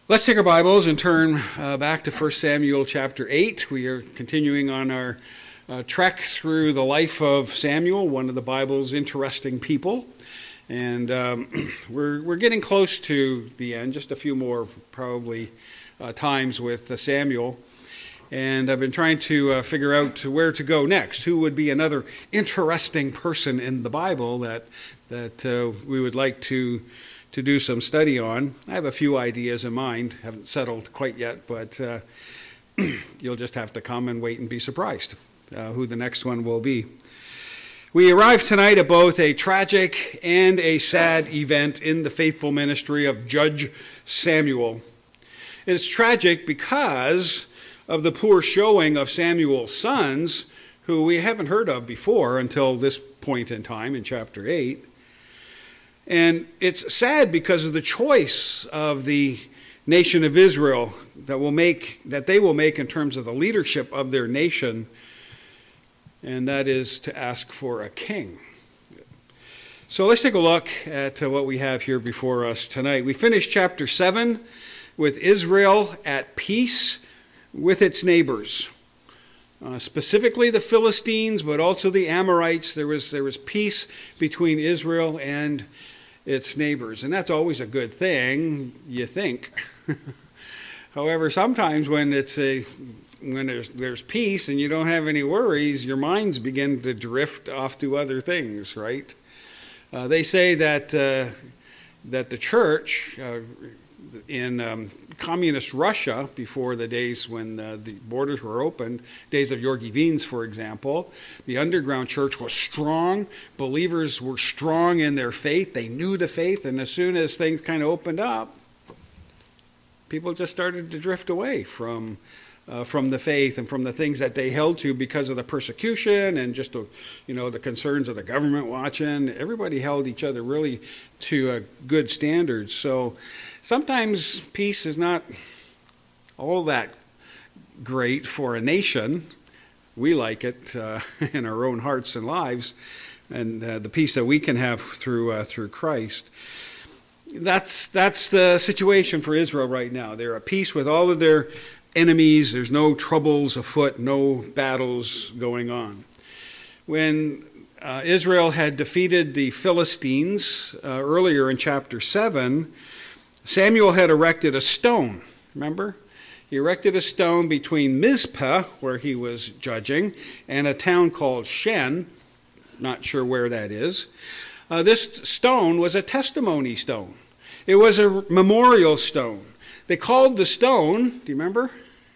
Let's take our Bibles and turn back to 1 Samuel chapter 8. We are continuing on our trek through the life of Samuel, one of the Bible's interesting people. And we're getting close to the end, just a few more probably times with Samuel. And I've been trying to figure out where to go next. Who would be another interesting person in the Bible that we would like to do some study on. I have a few ideas in mind. Haven't settled quite yet, but you'll just have to come and wait and be surprised who the next one will be. We arrive tonight at both a tragic and a sad event in the faithful ministry of Judge Samuel. It's tragic because of the poor showing of Samuel's sons, who we haven't heard of before until this point in time in chapter 8. And it's sad because of the choice of the nation of Israel that they will make in terms of the leadership of their nation, and that is to ask for a king. So let's take a look at what we have here before us tonight. We finished chapter 7 with Israel at peace with its neighbors, specifically the Philistines, but also the Amorites. There was peace between Israel and its neighbors, and that's always a good thing, you think. However, sometimes when there's peace and you don't have any worries, your minds begin to drift off to other things, right? They say that the church in communist Russia, before the days when the borders were opened, days of Georgy Vins, for example, the underground church was strong. Believers were strong in their faith. They knew the faith, and as soon as things kind of opened up, people just started to drift away from the faith and from the things that they held to because of the persecution and just the concerns of the government watching. Everybody held each other really to good standards. So sometimes peace is not all that great for a nation. We like it in our own hearts and lives, and the peace that we can have through Christ. That's the situation for Israel right now. They're at peace with all of their enemies. There's no troubles afoot, no battles going on. When Israel had defeated the Philistines earlier in chapter 7, Samuel had erected a stone. Remember? He erected a stone between Mizpah, where he was judging, and a town called Shen. Not sure where that is. This stone was a testimony stone. It was a memorial stone. They called the stone, do you remember?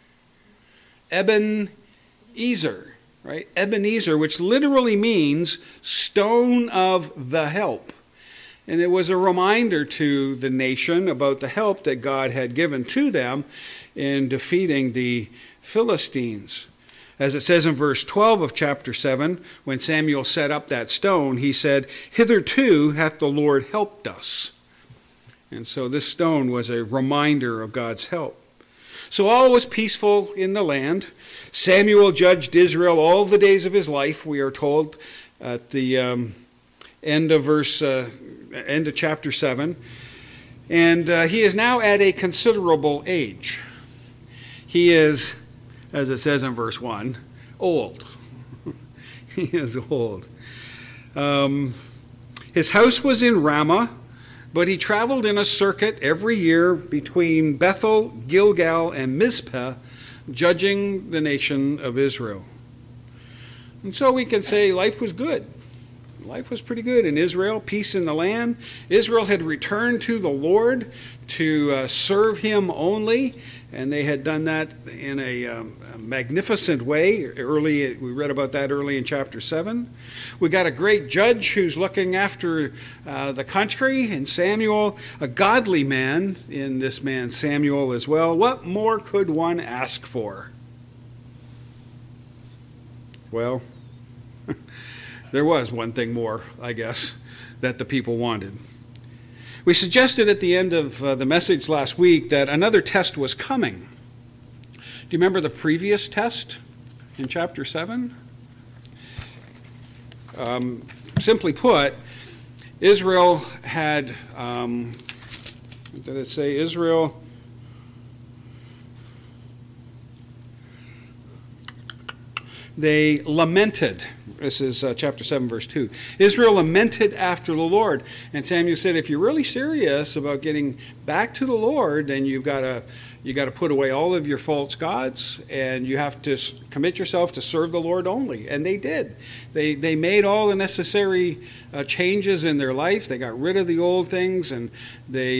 Ebenezer, right? Ebenezer, which literally means stone of the help. And it was a reminder to the nation about the help that God had given to them in defeating the Philistines. As it says in verse 12 of chapter 7, when Samuel set up that stone, he said, "Hitherto hath the Lord helped us." And so this stone was a reminder of God's help. So all was peaceful in the land. Samuel judged Israel all the days of his life, we are told at the end of chapter 7. And he is now at a considerable age. He is, as it says in verse 1, old. He is old. His house was in Ramah, but he traveled in a circuit every year between Bethel, Gilgal, and Mizpah, judging the nation of Israel. And so we can say life was good. Life was pretty good in Israel, peace in the land. Israel had returned to the Lord to serve him only, and they had done that in a magnificent way. We read about that early in chapter 7. We got a great judge who's looking after the country, and Samuel, a godly man in this man Samuel as well. What more could one ask for? Well, there was one thing more, I guess, that the people wanted. We suggested at the end of the message last week that another test was coming. Do you remember the previous test in chapter 7? Simply put, Israel had, what did it say? Israel they lamented. This is chapter 7, verse 2. Israel lamented after the Lord. And Samuel said, if you're really serious about getting back to the Lord, then you've got to put away all of your false gods, and you have to commit yourself to serve the Lord only. And they did. They made all the necessary changes in their life. They got rid of the old things, and they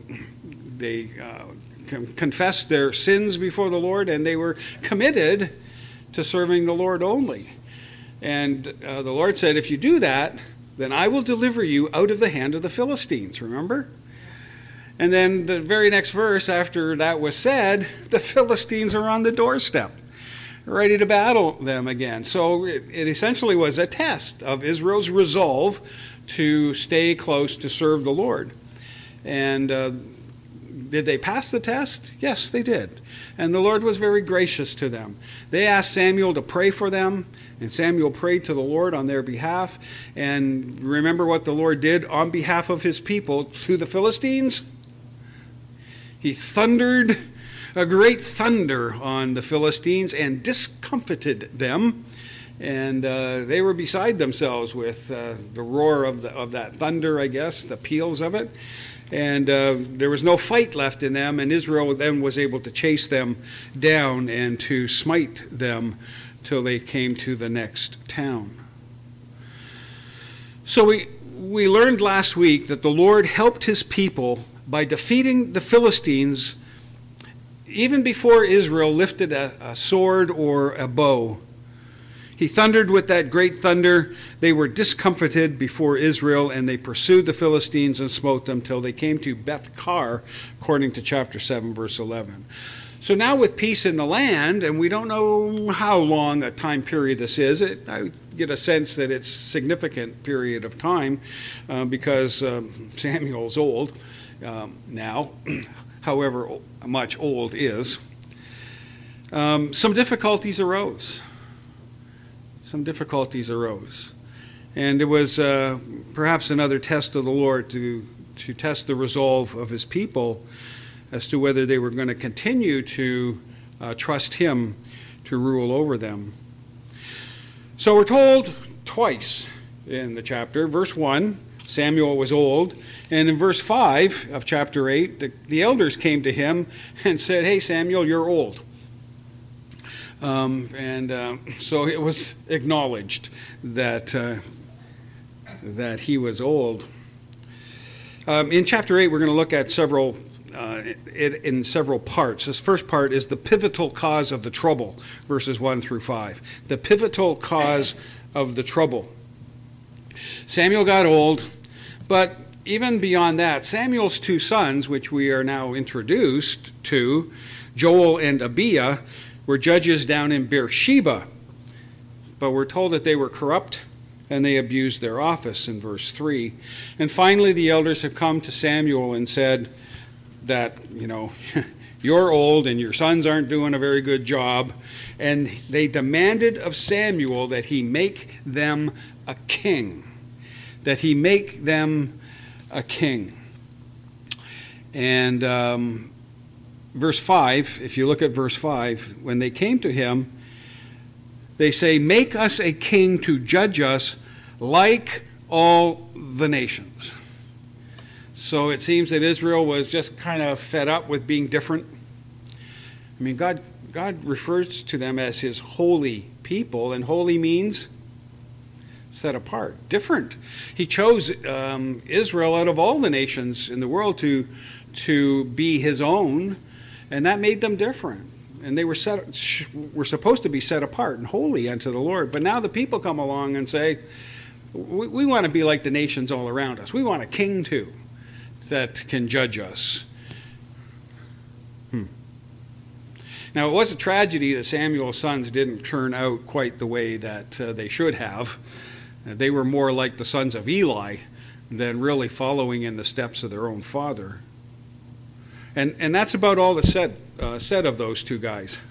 confessed their sins before the Lord, and they were committed to serving the Lord only. And the Lord said, if you do that, then I will deliver you out of the hand of the Philistines, remember? And then the very next verse after that was said, the Philistines are on the doorstep, ready to battle them again. So it essentially was a test of Israel's resolve to stay close to serve the Lord. And did they pass the test? Yes, they did. And the Lord was very gracious to them. They asked Samuel to pray for them, and Samuel prayed to the Lord on their behalf. And remember what the Lord did on behalf of his people to the Philistines? He thundered a great thunder on the Philistines and discomfited them. And they were beside themselves with the roar of that thunder, I guess, the peals of it. And there was no fight left in them, and Israel then was able to chase them down and to smite them till they came to the next town. So we learned last week that the Lord helped his people by defeating the Philistines even before Israel lifted a sword or a bow. He thundered with that great thunder. They were discomfited before Israel, and they pursued the Philistines and smote them till they came to Beth-kar, according to chapter 7, verse 11. So now with peace in the land, and we don't know how long a time period this is, I get a sense that it's a significant period of time because Samuel's old now, however much old is. Some difficulties arose. And it was perhaps another test of the Lord to test the resolve of his people as to whether they were going to continue to trust him to rule over them. So we're told twice in the chapter. Verse 1, Samuel was old. And in verse 5 of chapter 8, the elders came to him and said, hey, Samuel, you're old. So it was acknowledged that he was old. In chapter 8, we're going to look at several parts. This first part is the pivotal cause of the trouble, verses 1 through 5. The pivotal cause of the trouble. Samuel got old, but even beyond that, Samuel's two sons, which we are now introduced to, Joel and Abiah, were judges down in Beersheba, but we're told that they were corrupt and they abused their office in verse 3. And finally, the elders have come to Samuel and said that, you're old and your sons aren't doing a very good job. And they demanded of Samuel that he make them a king. And verse 5, if you look at verse 5, when they came to him, they say, make us a king to judge us like all the nations. So it seems that Israel was just kind of fed up with being different. I mean, God refers to them as his holy people, and holy means set apart, different. He chose Israel out of all the nations in the world to be his own. And that made them different. And they were supposed to be set apart and holy unto the Lord. But now the people come along and say, we want to be like the nations all around us. We want a king too that can judge us. Now, it was a tragedy that Samuel's sons didn't turn out quite the way that they should have. They were more like the sons of Eli than really following in the steps of their own father. And that's about all that's said of those two guys.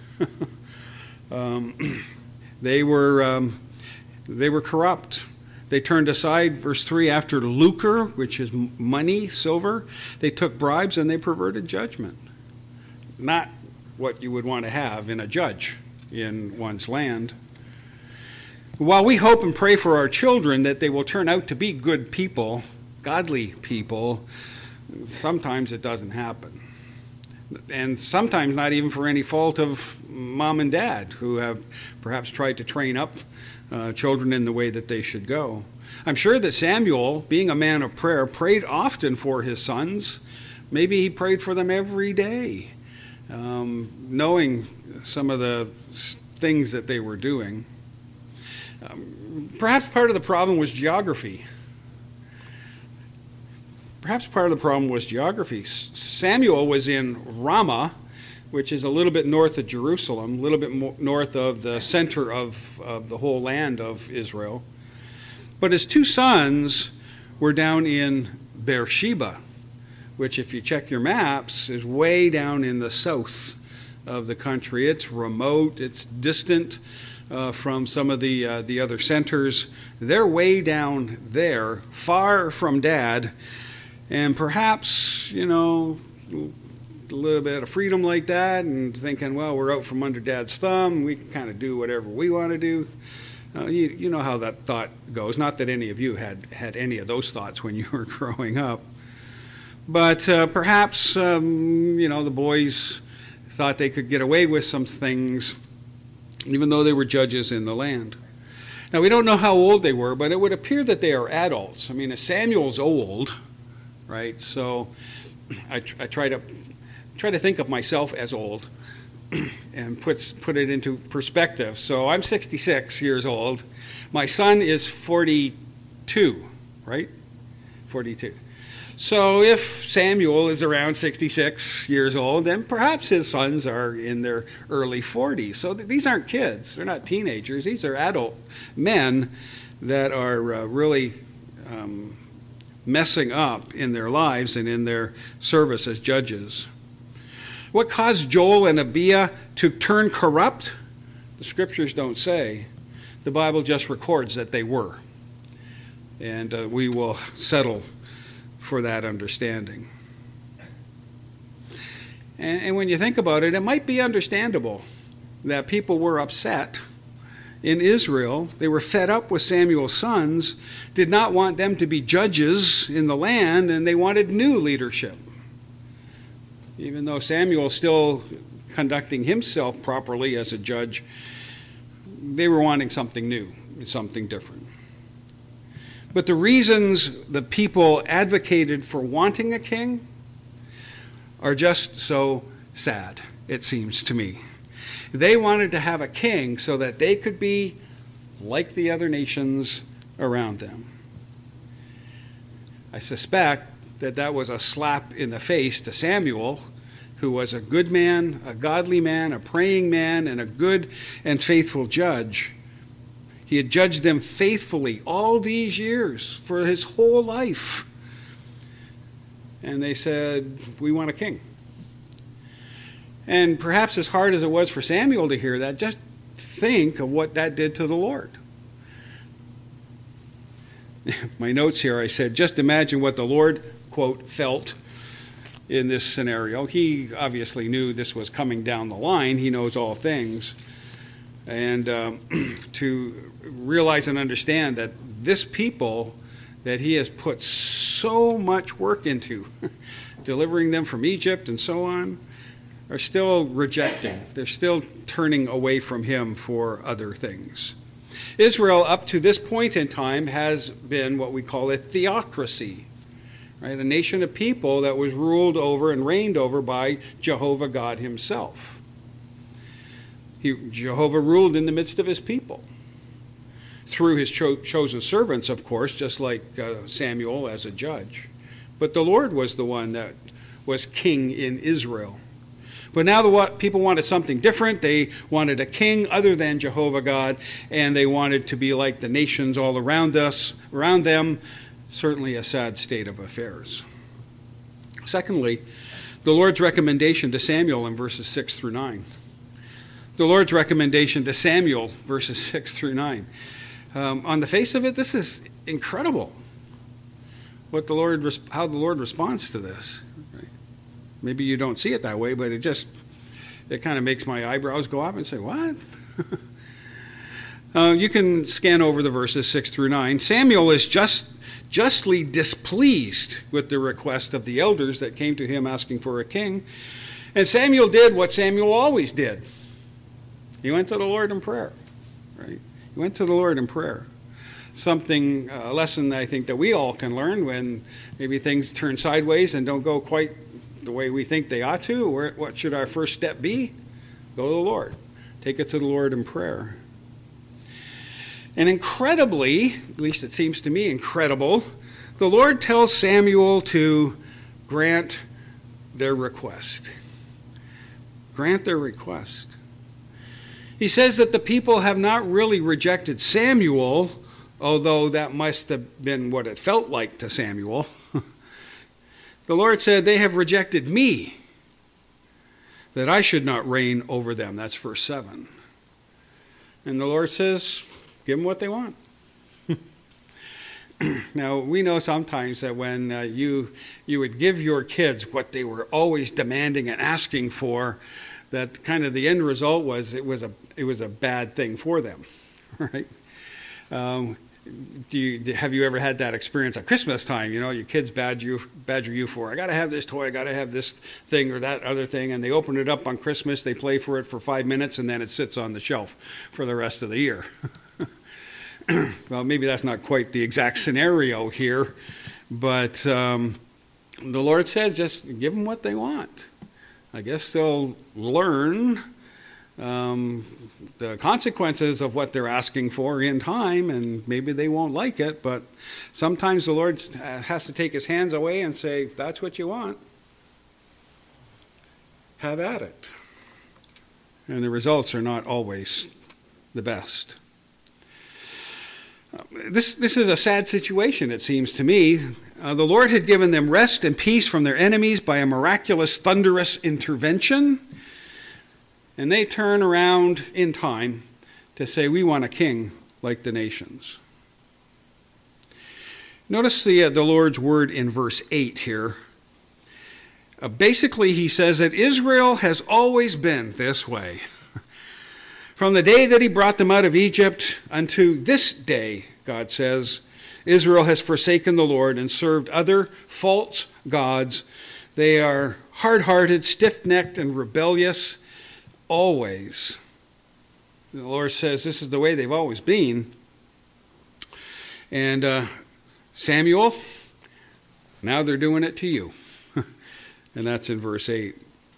They were corrupt. They turned aside, verse 3, after lucre, which is money, silver. They took bribes and they perverted judgment. Not what you would want to have in a judge in one's land. While we hope and pray for our children that they will turn out to be good people, godly people, sometimes it doesn't happen. And sometimes not even for any fault of mom and dad, who have perhaps tried to train up children in the way that they should go. I'm sure that Samuel, being a man of prayer, prayed often for his sons. Maybe he prayed for them every day, knowing some of the things that they were doing. Perhaps part of the problem was geography. Samuel was in Ramah, which is a little bit north of Jerusalem, a little bit north of the center of the whole land of Israel. But his two sons were down in Beersheba, which, if you check your maps, is way down in the south of the country. It's remote, it's distant from some of the other centers. They're way down there, far from Dad, and perhaps, a little bit of freedom like that, and thinking, well, we're out from under Dad's thumb, we can kind of do whatever we want to do. You know how that thought goes. Not that any of you had any of those thoughts when you were growing up. But perhaps, the boys thought they could get away with some things, even though they were judges in the land. Now, we don't know how old they were, but it would appear that they are adults. I mean, Samuel's old, right? So I try to think of myself as old and put it into perspective. So I'm 66 years old. My son is 42, right? 42. So if Samuel is around 66 years old, then perhaps his sons are in their early 40s. So these aren't kids. They're not teenagers. These are adult men that are really messing up in their lives and in their service as judges. What caused Joel and Abiah to turn corrupt? The scriptures don't say. The Bible just records that they were. And we will settle for that understanding. And when you think about it, it might be understandable that people were upset in Israel. They were fed up with Samuel's sons, did not want them to be judges in the land, and they wanted new leadership. Even though Samuel's still conducting himself properly as a judge, they were wanting something new, something different. But the reasons the people advocated for wanting a king are just so sad, it seems to me. They wanted to have a king so that they could be like the other nations around them. I suspect that was a slap in the face to Samuel, who was a good man, a godly man, a praying man, and a good and faithful judge. He had judged them faithfully all these years for his whole life. And they said, we want a king. And perhaps as hard as it was for Samuel to hear that, just think of what that did to the Lord. My notes here, I said, just imagine what the Lord, quote, felt in this scenario. He obviously knew this was coming down the line. He knows all things. And to realize and understand that this people that he has put so much work into, delivering them from Egypt and so on, are still rejecting. They're still turning away from him for other things. Israel, up to this point in time, has been what we call a theocracy, right? A nation of people that was ruled over and reigned over by Jehovah God himself. Jehovah ruled in the midst of his people through his chosen servants, of course, just like Samuel as a judge. But the Lord was the one that was king in Israel. But now the people wanted something different. They wanted a king other than Jehovah God, and they wanted to be like the nations all around them. Certainly a sad state of affairs. Secondly, the Lord's recommendation to Samuel in verses 6 through 9. The Lord's recommendation to Samuel, verses 6 through 9. On the face of it, this is incredible. How the Lord responds to this. Right? Maybe you don't see it that way, but it kind of makes my eyebrows go up and say, what? You can scan over the verses 6 through 9. Samuel is justly displeased with the request of the elders that came to him asking for a king. And Samuel did what Samuel always did. He went to the Lord in prayer. Right? He went to the Lord in prayer. A lesson I think that we all can learn when maybe things turn sideways and don't go quite the way we think they ought to. What should our first step be? Go to the Lord. Take it to the Lord in prayer. And incredibly, at least it seems to me incredible, the Lord tells Samuel to grant their request. Grant their request. He says that the people have not really rejected Samuel, although that must have been what it felt like to Samuel. The Lord said, they have rejected me, that I should not reign over them. That's verse 7. And the Lord says, give them what they want. Now, we know sometimes that when you would give your kids what they were always demanding and asking for, that kind of the end result was it was a bad thing for them, right? Have you ever had that experience at Christmas time? You know, your kids badger you for, I got to have this toy, I got to have this thing or that other thing, and they open it up on Christmas, they play for it for 5 minutes, and then it sits on the shelf for the rest of the year. Well, maybe that's not quite the exact scenario here, but the Lord says just give them what they want. I guess they'll learn the consequences of what they're asking for in time, and maybe they won't like it, but sometimes the Lord has to take his hands away and say, if that's what you want, have at it. And the results are not always the best. This is a sad situation, it seems to me. The Lord had given them rest and peace from their enemies by a miraculous, thunderous intervention. And they turn around in time to say, we want a king like the nations. Notice the Lord's word in verse 8 here. Basically, he says that Israel has always been this way. From the day that he brought them out of Egypt unto this day, God says, Israel has forsaken the Lord and served other false gods. They are hard-hearted, stiff-necked, and rebellious always. The Lord says this is the way they've always been. And Samuel, now they're doing it to you. And that's in verse 8.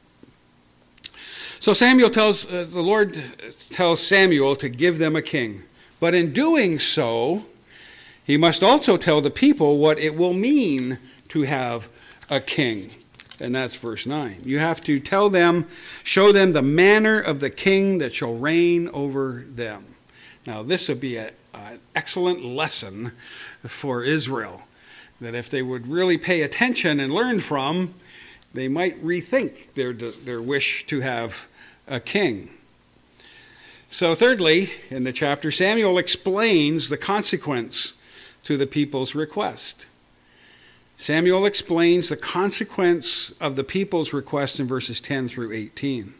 So the Lord tells Samuel to give them a king. But in doing so, he must also tell the people what it will mean to have a king. And that's verse 9. You have to show them the manner of the king that shall reign over them. Now, this would be an excellent lesson for Israel, that if they would really pay attention and learn from, they might rethink their wish to have a king. So thirdly, in the chapter, Samuel explains the consequence to the people's request. Samuel explains the consequence of the people's request in verses 10 through 18.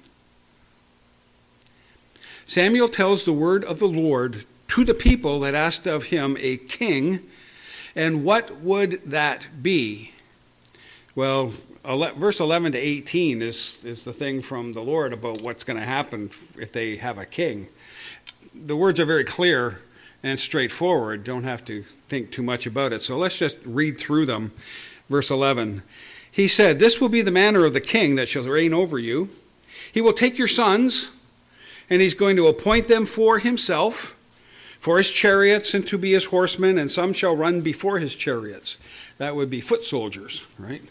Samuel tells the word of the Lord to the people that asked of him a king, and what would that be? Well, verse 11 to 18 is the thing from the Lord about what's going to happen if they have a king. The words are very clear and straightforward. Don't have to think too much about it. So let's just read through them. Verse 11. He said, this will be the manner of the king that shall reign over you. He will take your sons, and he's going to appoint them for himself, for his chariots, and to be his horsemen, and some shall run before his chariots. That would be foot soldiers, right?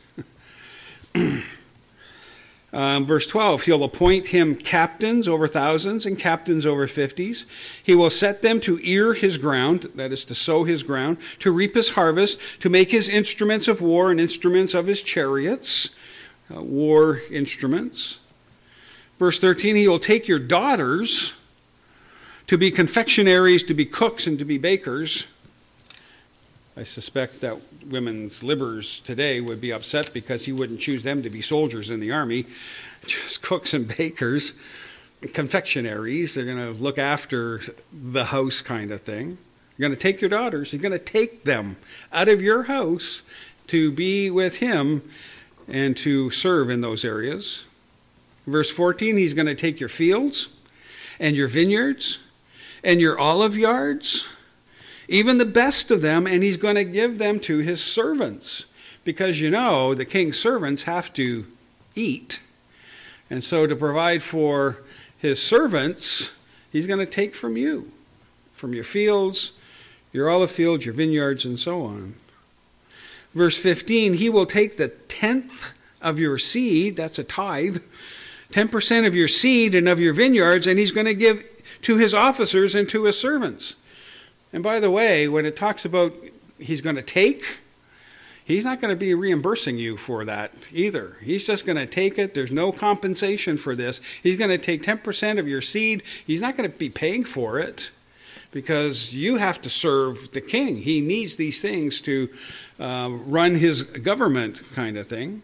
Verse 12, he'll appoint him captains over thousands and captains over 50s. He will set them to ear his ground, that is to sow his ground, to reap his harvest, to make his instruments of war and instruments of his chariots, war instruments. Verse 13, he will take your daughters to be confectionaries, to be cooks, and to be bakers. I suspect that women's livers today would be upset because he wouldn't choose them to be soldiers in the army, just cooks and bakers. confectionaries. They're going to look after the house kind of thing. You're going to take your daughters. You're going to take them out of your house to be with him and to serve in those areas. Verse 14, he's going to take your fields and your vineyards and your olive yards, even the best of them, and he's going to give them to his servants. Because the king's servants have to eat. And so to provide for his servants, he's going to take from you, from your fields, your olive fields, your vineyards, and so on. Verse 15, he will take the 10th of your seed, that's a tithe, 10% of your seed and of your vineyards, and he's going to give to his officers and to his servants. And by the way, when it talks about he's going to take, he's not going to be reimbursing you for that either. He's just going to take it. There's no compensation for this. He's going to take 10% of your seed. He's not going to be paying for it because you have to serve the king. He needs these things to run his government kind of thing.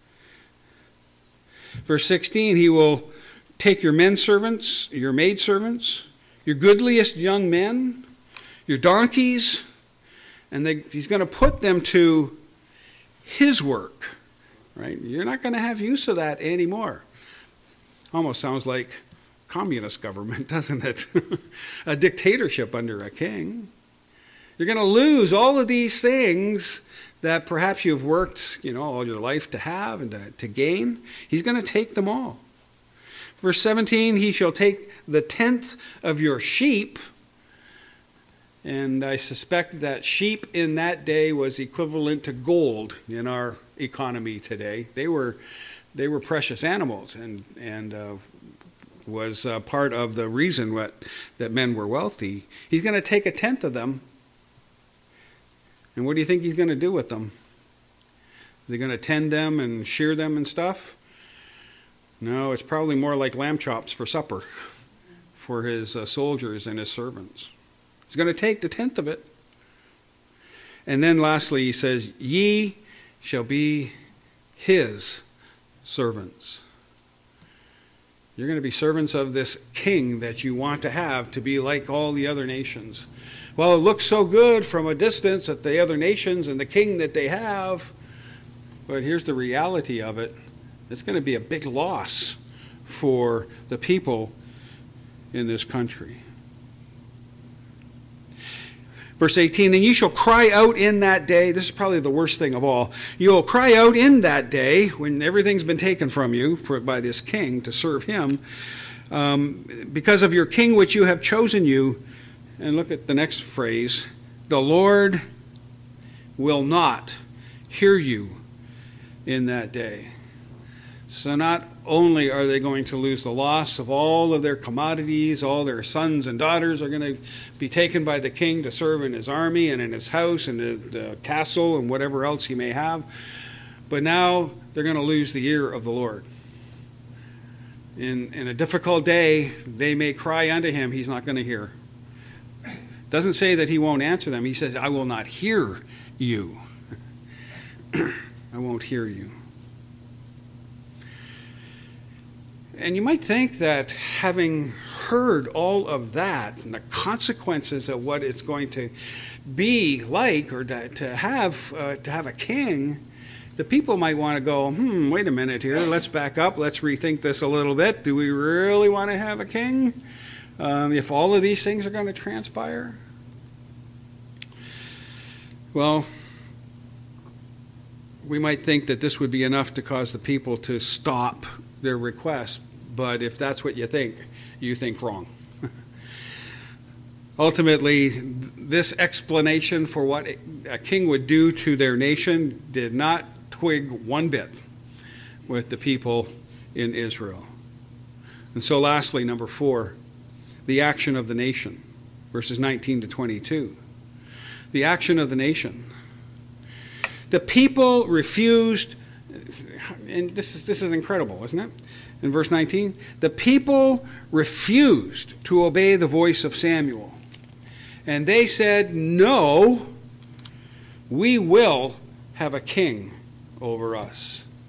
Verse 16, he will take your men servants, your maid servants, your goodliest young men, your donkeys, and he's going to put them to his work, right? You're not going to have use of that anymore. Almost sounds like communist government, doesn't it? A dictatorship under a king. You're going to lose all of these things that perhaps you've worked, all your life to have and to gain. He's going to take them all. Verse 17, he shall take the 10th of your sheep. And I suspect that sheep in that day was equivalent to gold in our economy today. They were precious animals and was part of the reason that men were wealthy. He's going to take a 10th of them. And what do you think he's going to do with them? Is he going to tend them and shear them and stuff? No, it's probably more like lamb chops for supper for his soldiers and his servants. He's going to take the 10th of it. And then lastly, he says, ye shall be his servants. You're going to be servants of this king that you want to have to be like all the other nations. Well, it looks so good from a distance at the other nations and the king that they have. But here's the reality of it. It's going to be a big loss for the people in this country. Verse 18, and you shall cry out in that day. This is probably the worst thing of all. You will cry out in that day when everything's been taken from you by this king to serve him, because of your king which you have chosen you. And look at the next phrase. The Lord will not hear you in that day. So not only are they going to lose the loss of all of their commodities, all their sons and daughters are going to be taken by the king to serve in his army and in his house and the castle and whatever else he may have, but now they're going to lose the ear of the Lord. In a difficult day, they may cry unto him, he's not going to hear. Doesn't say that he won't answer them. He says, I will not hear you. I won't hear you. And you might think that having heard all of that and the consequences of what it's going to be like, or to have a king, the people might want to go, wait a minute here, let's back up, let's rethink this a little bit. Do we really want to have a king if all of these things are going to transpire? Well, we might think that this would be enough to cause the people to stop their request. But if that's what you think wrong. Ultimately, this explanation for what a king would do to their nation did not twig one bit with the people in Israel. And so lastly, number 4, the action of the nation, verses 19 to 22. The action of the nation. The people refused, and this is incredible, isn't it? In verse 19, the people refused to obey the voice of Samuel. And they said, no, we will have a king over us.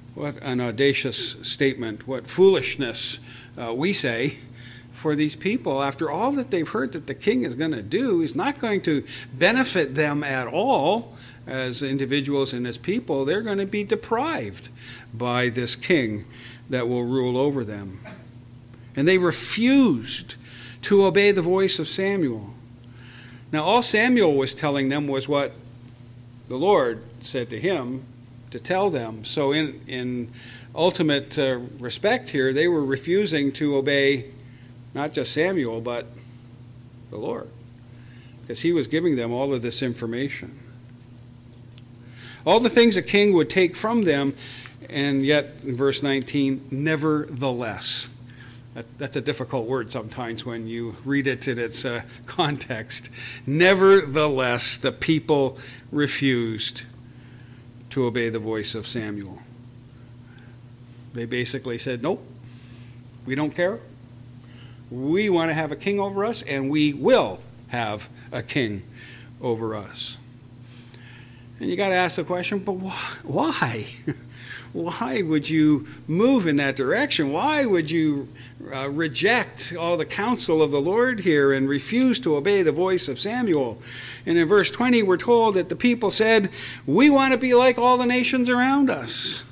What an audacious statement. What foolishness, we say, for these people. After all that they've heard that the king is going to do, he's not going to benefit them at all as individuals and as people. They're going to be deprived by this king that will rule over them. And they refused to obey the voice of Samuel. Now, all Samuel was telling them was what the Lord said to him to tell them. So in ultimate respect here, they were refusing to obey not just Samuel, but the Lord, because he was giving them all of this information. All the things a king would take from them, and yet, in verse 19, nevertheless. That's a difficult word sometimes when you read it in its context. Nevertheless, the people refused to obey the voice of Samuel. They basically said, nope, we don't care. We want to have a king over us, and we will have a king over us. And you got to ask the question, but why? Why would you move in that direction? Why would you reject all the counsel of the Lord here and refuse to obey the voice of Samuel? And in verse 20, we're told that the people said, we want to be like all the nations around us.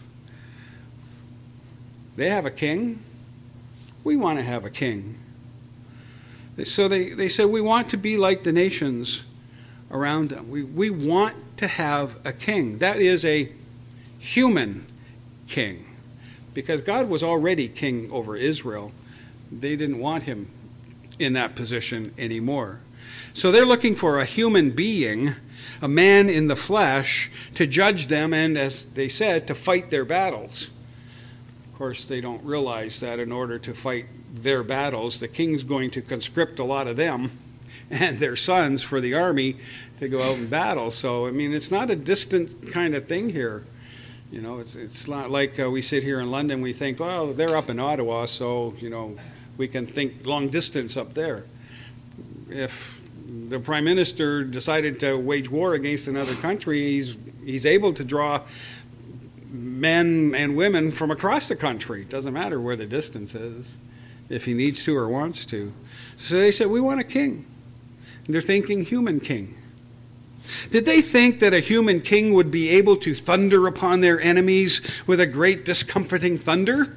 They have a king. We want to have a king. So they said, we want to be like the nations around them. We want to have a king. That is a human king, because God was already king over Israel. They didn't want him in that position anymore. So they're looking for a human being, a man in the flesh, to judge them and, as they said, to fight their battles. Of course, they don't realize that in order to fight their battles, the king's going to conscript a lot of them and their sons for the army to go out and battle. So, I mean, it's not a distant kind of thing here. You know, it's not like we sit here in London, we think, well, they're up in Ottawa, so, you know, we can think long distance up there. If the Prime Minister decided to wage war against another country, he's able to draw men and women from across the country. It doesn't matter where the distance is, if he needs to or wants to. So they said, we want a king. And they're thinking human king. Did they think that a human king would be able to thunder upon their enemies with a great discomforting thunder?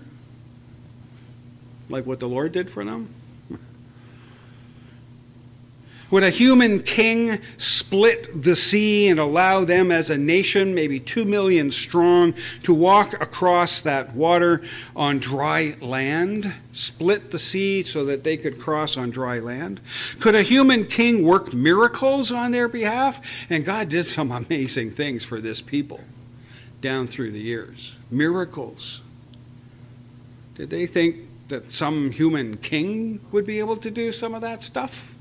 Like what the Lord did for them? Would a human king split the sea and allow them as a nation, maybe 2 million strong, to walk across that water on dry land? Split the sea so that they could cross on dry land? Could a human king work miracles on their behalf? And God did some amazing things for this people down through the years. Miracles. Did they think that some human king would be able to do some of that stuff?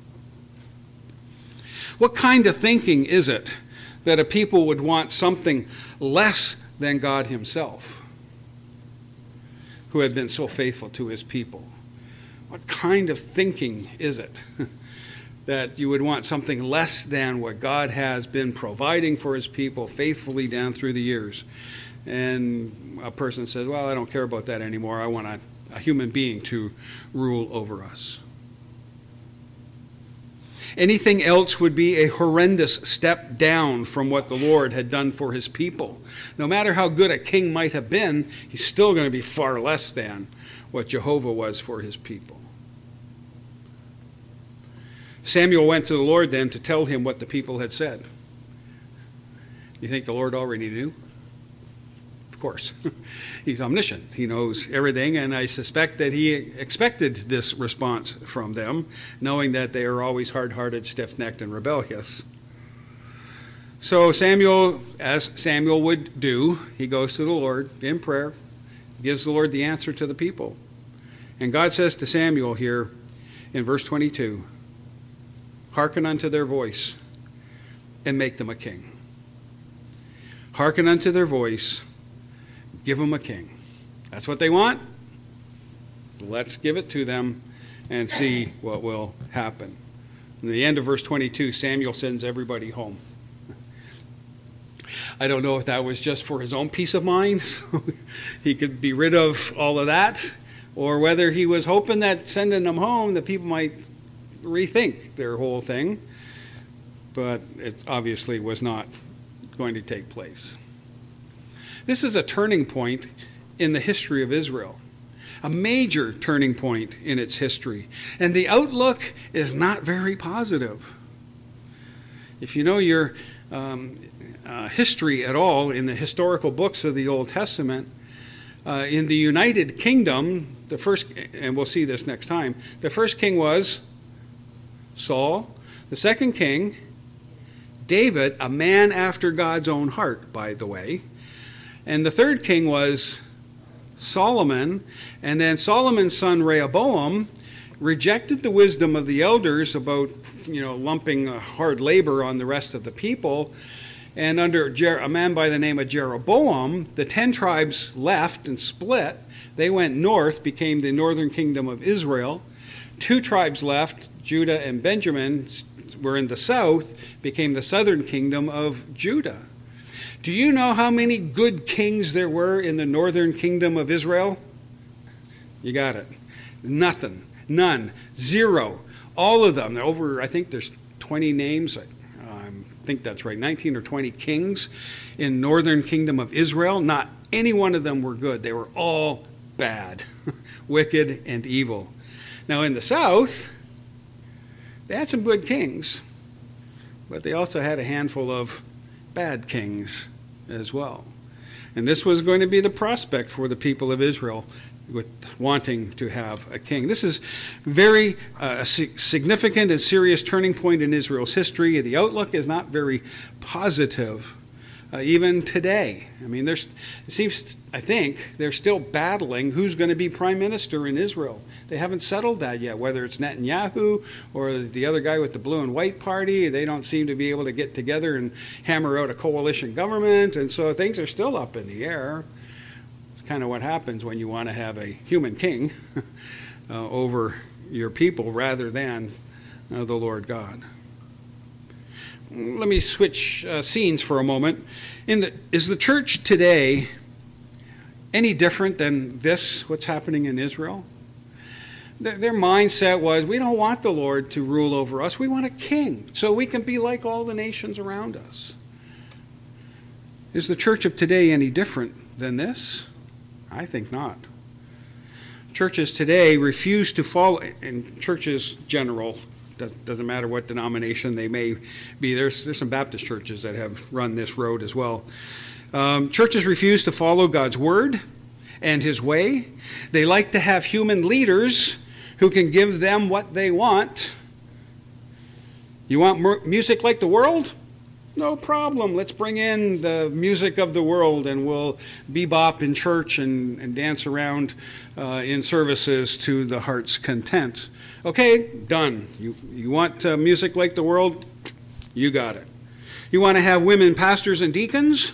What kind of thinking is it that a people would want something less than God himself, who had been so faithful to his people? What kind of thinking is it that you would want something less than what God has been providing for his people faithfully down through the years? And a person says, well, I don't care about that anymore. I want a human being to rule over us. Anything else would be a horrendous step down from what the Lord had done for his people. No matter how good a king might have been, he's still going to be far less than what Jehovah was for his people. Samuel went to the Lord then to tell him what the people had said. You think the Lord already knew? Of course. He's omniscient. He knows everything, and I suspect that he expected this response from them, knowing that they are always hard-hearted, stiff-necked, and rebellious. So Samuel, as Samuel would do, he goes to the Lord in prayer, gives the Lord the answer to the people. And God says to Samuel here in verse 22, hearken unto their voice and make them a king. Hearken unto their voice, give them a king. That's what they want. Let's give it to them and see what will happen. In the end of verse 22, Samuel sends everybody home. I don't know if that was just for his own peace of mind, so he could be rid of all of that, or whether he was hoping that sending them home, the people might rethink their whole thing. But it obviously was not going to take place. This is a turning point in the history of Israel, a major turning point in its history. And the outlook is not very positive. If you know your history at all in the historical books of the Old Testament, in the United Kingdom, the first, and we'll see this next time, the first king was Saul. The second king, David, a man after God's own heart, by the way. And the third king was Solomon. And then Solomon's son Rehoboam rejected the wisdom of the elders about, lumping hard labor on the rest of the people. And under a man by the name of Jeroboam, the 10 tribes left and split. They went north, became the northern kingdom of Israel. 2 tribes left, Judah and Benjamin, were in the south, became the southern kingdom of Judah. Do you know how many good kings there were in the northern kingdom of Israel? You got it. Nothing. None. 0. All of them. I think there's 20 names. I think that's right. 19 or 20 kings in northern kingdom of Israel. Not any one of them were good. They were all bad, wicked, and evil. Now in the south, they had some good kings, but they also had a handful of bad kings as well. And this was going to be the prospect for the people of Israel with wanting to have a king. This is very significant and serious turning point in Israel's history. The outlook is not very positive. Even today. It seems, I think, they're still battling who's going to be prime minister in Israel. They haven't settled that yet, whether it's Netanyahu or the other guy with the blue and white party. They don't seem to be able to get together and hammer out a coalition government, and so things are still up in the air. It's kind of what happens when you want to have a human king over your people rather than the Lord God. Let me switch scenes for a moment. Is the church today any different than what's happening in Israel? Their mindset was, we don't want the Lord to rule over us. We want a king so we can be like all the nations around us. Is the church of today any different than this? I think not. Churches today refuse to follow, and churches general, doesn't matter what denomination they may be. There's some Baptist churches that have run this road as well. Churches refuse to follow God's word and his way. They like to have human leaders who can give them what they want. You want music like the world? No problem. Let's bring in the music of the world and we'll bebop in church and dance around in services to the heart's content. Okay, done. You want music like the world? You got it. You want to have women pastors and deacons?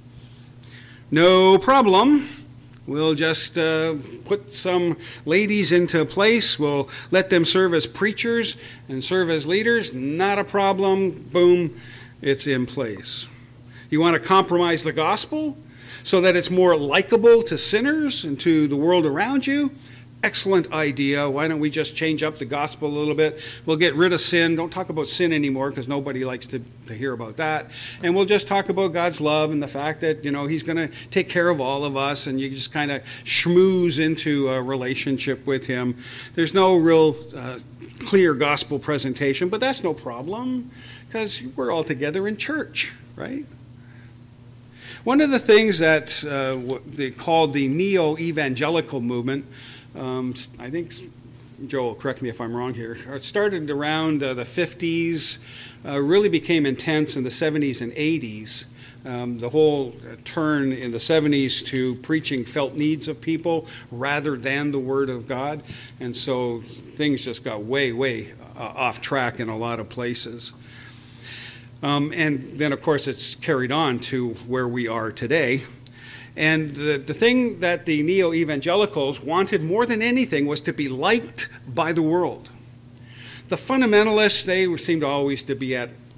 No problem. We'll just put some ladies into place. We'll let them serve as preachers and serve as leaders. Not a problem. Boom, it's in place. You want to compromise the gospel so that it's more likable to sinners and to the world around you? Excellent idea. Why don't we just change up the gospel a little bit? We'll get rid of sin. Don't talk about sin anymore because nobody likes to hear about that. And we'll just talk about God's love and the fact that, he's going to take care of all of us, and you just kind of schmooze into a relationship with him. There's no real clear gospel presentation, but that's no problem because we're all together in church, right? One of the things that they called the neo-evangelical movement, I think, Joel, correct me if I'm wrong here, it started around the 50s, really became intense in the 70s and 80s. The whole turn in the 70s to preaching felt needs of people rather than the Word of God. And so things just got way off track in a lot of places. And then, of course, it's carried on to where we are today. And the thing that the neo-evangelicals wanted more than anything was to be liked by the world. The fundamentalists, they seemed always to be at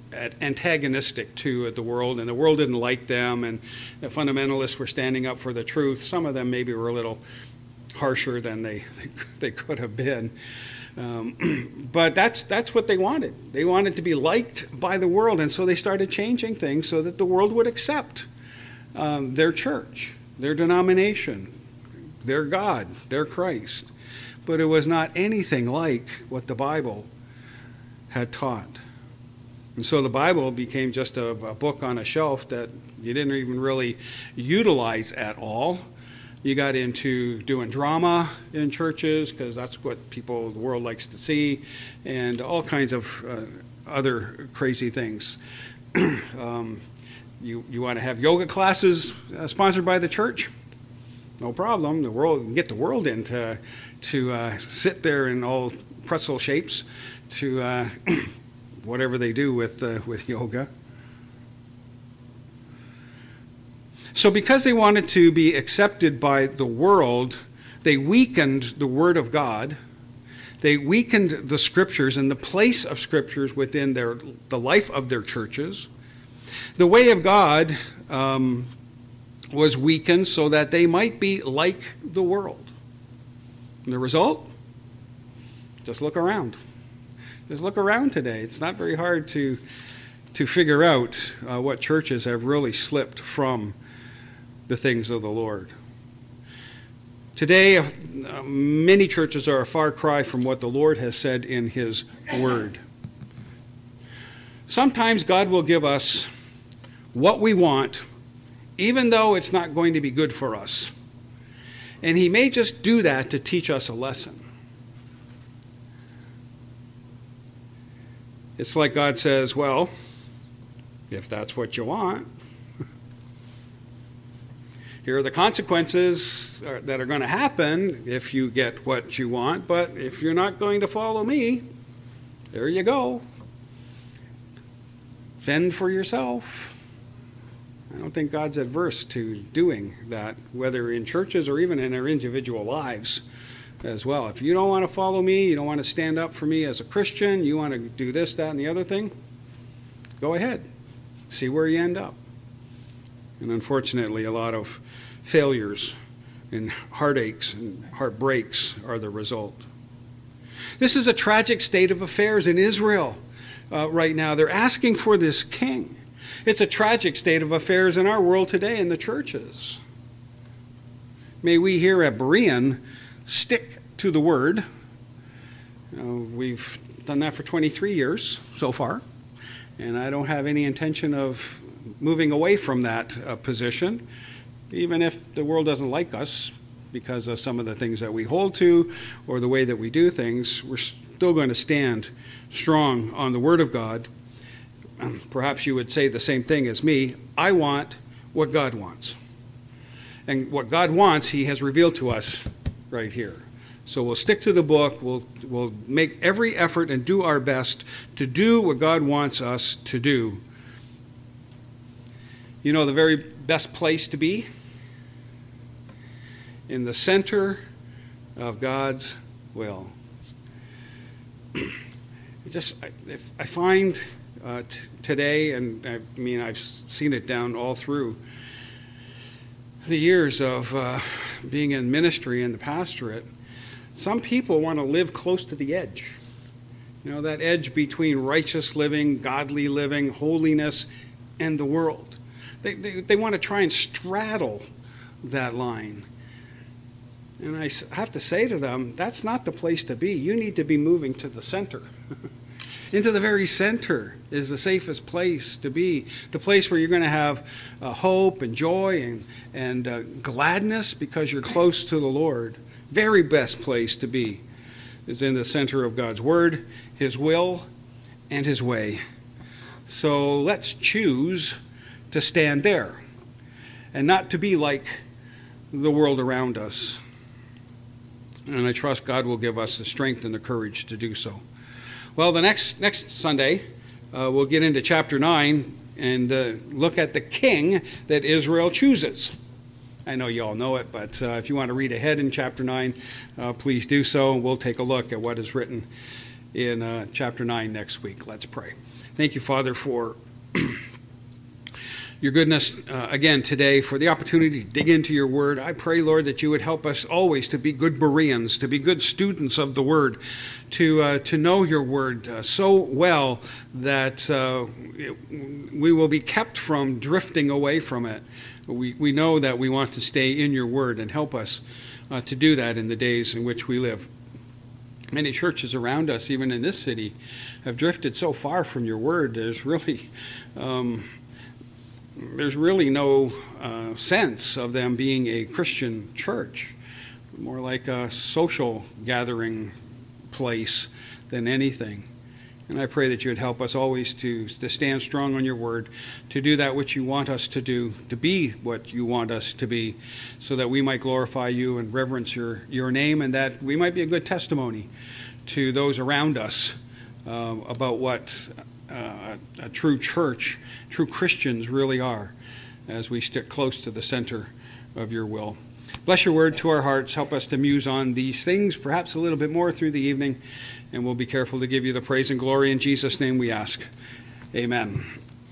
antagonistic to the world, and the world didn't like them, and the fundamentalists were standing up for the truth. Some of them maybe were a little harsher than they could have been. But that's what they wanted. They wanted to be liked by the world, and so they started changing things so that the world would accept their church, their denomination, their God, their Christ. But it was not anything like what the Bible had taught. And so the Bible became just a book on a shelf that you didn't even really utilize at all. You got into doing drama in churches because that's what the world likes to see, and all kinds of other crazy things. You want to have yoga classes sponsored by the church? No problem. The world, you can get the world in to sit there in all pretzel shapes to whatever they do with yoga. So because they wanted to be accepted by the world, they weakened the Word of God. They weakened the Scriptures and the place of Scriptures within the life of their churches. The way of God was weakened so that they might be like the world. And the result? Just look around. Just look around today. It's not very hard to figure out what churches have really slipped from the things of the Lord. Today, many churches are a far cry from what the Lord has said in His Word. Sometimes God will give us what we want, even though it's not going to be good for us. And He may just do that to teach us a lesson. It's like God says, well, if that's what you want, here are the consequences that are going to happen if you get what you want, but if you're not going to follow me, there you go. Fend for yourself. I don't think God's adverse to doing that, whether in churches or even in our individual lives as well. If you don't want to follow me, you don't want to stand up for me as a Christian, you want to do this, that, and the other thing, go ahead. See where you end up. And unfortunately, a lot of failures and heartaches and heartbreaks are the result. This is a tragic state of affairs in Israel right now. They're asking for this king. It's a tragic state of affairs in our world today in the churches. May we here at Berean stick to the Word. We've done that for 23 years so far, and I don't have any intention of moving away from that position, even if the world doesn't like us because of some of the things that we hold to or the way that we do things. We're still going to stand strong on the Word of God. Perhaps you would say the same thing as me. I want what God wants. And what God wants, He has revealed to us right here. So we'll stick to the book. We'll make every effort and do our best to do what God wants us to do. You know the very best place to be? In the center of God's will. I find today, and I mean I've seen it down all through the years of being in ministry and the pastorate, some people want to live close to the edge. You know, that edge between righteous living, godly living, holiness, and the world. They want to try and straddle that line. And I have to say to them, that's not the place to be. You need to be moving to the center. Into the very center is the safest place to be. The place where you're going to have hope and joy and gladness because you're close to the Lord. Very best place to be is in the center of God's Word, His will, and His way. So let's choose to stand there and not to be like the world around us. And I trust God will give us the strength and the courage to do so. Well, the next Sunday, we'll get into chapter 9 and look at the king that Israel chooses. I know you all know it, but if you want to read ahead in chapter 9, please do so. We'll take a look at what is written in chapter 9 next week. Let's pray. Thank you, Father, for your goodness again today, for the opportunity to dig into your word. I pray, Lord, that you would help us always to be good Bereans, to be good students of the word, to know your word so well that we will be kept from drifting away from it. We know that we want to stay in your word, and help us to do that in the days in which we live. Many churches around us, even in this city, have drifted so far from your word. There's really no sense of them being a Christian church, more like a social gathering place than anything. And I pray that you would help us always to stand strong on your word, to do that which you want us to do, to be what you want us to be, so that we might glorify you and reverence your name, and that we might be a good testimony to those around us about what a true church, true Christians really are, as we stick close to the center of your will. Bless your word to our hearts. Help us to muse on these things, perhaps a little bit more through the evening, and we'll be careful to give you the praise and glory. In Jesus' name we ask. Amen.